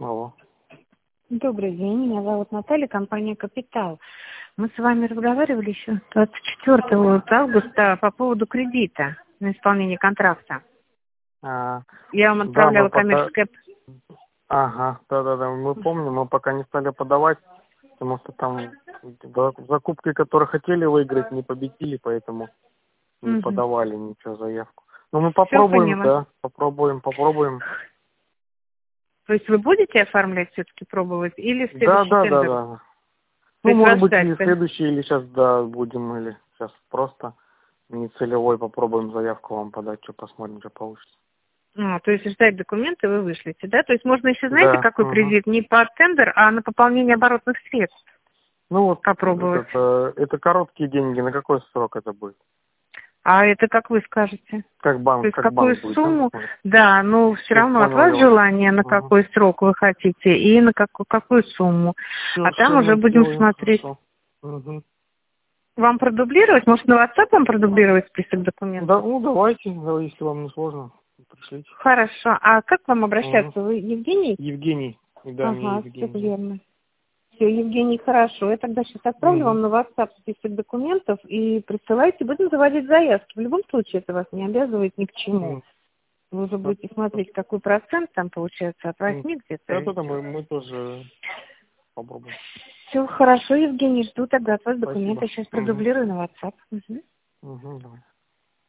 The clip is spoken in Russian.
Алло. Добрый день, меня зовут Наталья, компания «Капитал». Мы с вами разговаривали еще 24 августа по поводу кредита на исполнение контракта. Я вам Да, отправляла коммерческое... Ага, да, мы помним, мы пока не стали подавать, потому что там закупки, которые хотели выиграть, не победили, поэтому не подавали ничего заявку. Но мы попробуем, да, попробуем. То есть вы будете оформлять все-таки, пробовать, или следующий тендер? Да. То есть Может быть, ждать, или следующий, или сейчас, да, будем, или сейчас просто нецелевой попробуем заявку вам подать, что посмотрим, что получится. То есть ждать документы вы вышлите, да? То есть можно еще, знаете, какой кредит? Не под тендер, а на пополнение оборотных средств. Ну вот Попробовать. это короткие деньги, на какой срок это будет? А это как вы скажете? Как банк, То есть как какую банк будет, сумму? да? Да, но все Я равно от понял, вас я вас. желание, на какой срок вы хотите и на какую сумму. Все, А там уже мы будем сделаем, смотреть. хорошо. Вам продублировать? Может, на WhatsApp вам продублировать список документов? Да, давайте, если вам не сложно, пришлите. Хорошо. А как к вам обращаться? Вы Евгений? Евгений. Да, мне Ага, все Евгений. верно. Все, Евгений, хорошо. Я тогда сейчас отправлю вам на WhatsApp список документов и присылайте. Будем заводить заявки. В любом случае это вас не обязывает ни к чему. Вы уже будете смотреть, какой процент там получается от 8 где-то. Да, мы тоже попробуем. Все хорошо, Евгений, жду тогда от вас Спасибо. документы. Сейчас продублирую на WhatsApp. Давай.